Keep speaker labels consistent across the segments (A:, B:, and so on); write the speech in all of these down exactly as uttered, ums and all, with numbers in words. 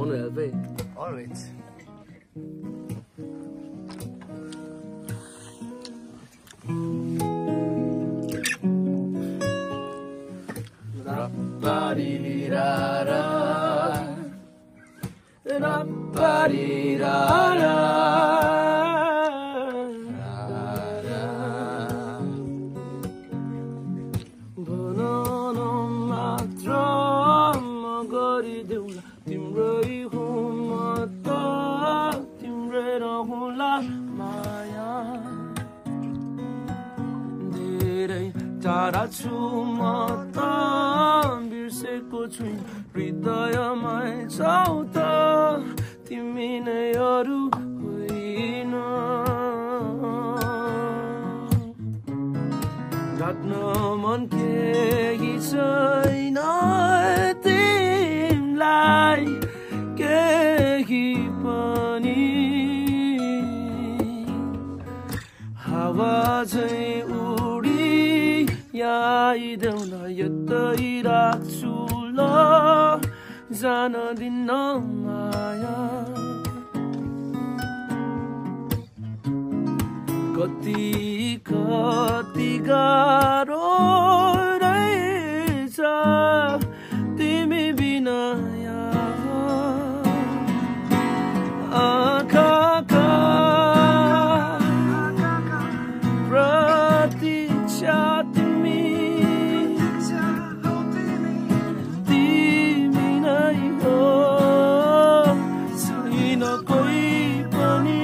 A: Mono L V.
B: All right.
A: Ra-ba-dee-da-da, ra-ba-dee-da-da, बनाउनु मात्र गरिदेऊला तिम्रै हुँ म त तिम्रै रहूँला माया धेरै टाढा छु म त बिर्सेको छुइन हृदयमै छौ त तिमी नै अरू होइन ढाक्न मन केही छैन तिमीलाई केही पनि हावा झैँ उडी आइदेऊ न यतै राख्छु ल जान दिन्न माया कति कति गाह्रो रहेछ तिमी बिना आँखाका प्रतीक्षा तिमी तिमी नै हो छैन कोही पनि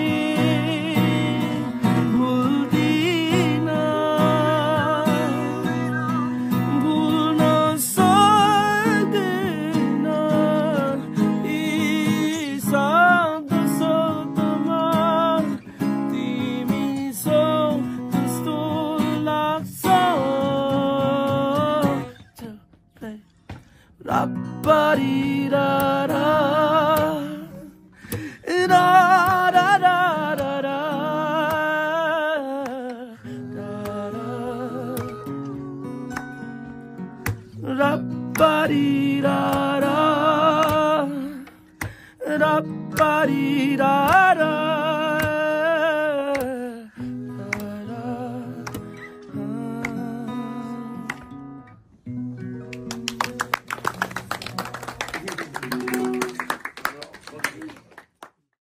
A: Ra-ba-dee-da-da, da-da-da-da-da, ra-ba-dee-da-da, ra-ba-dee-da.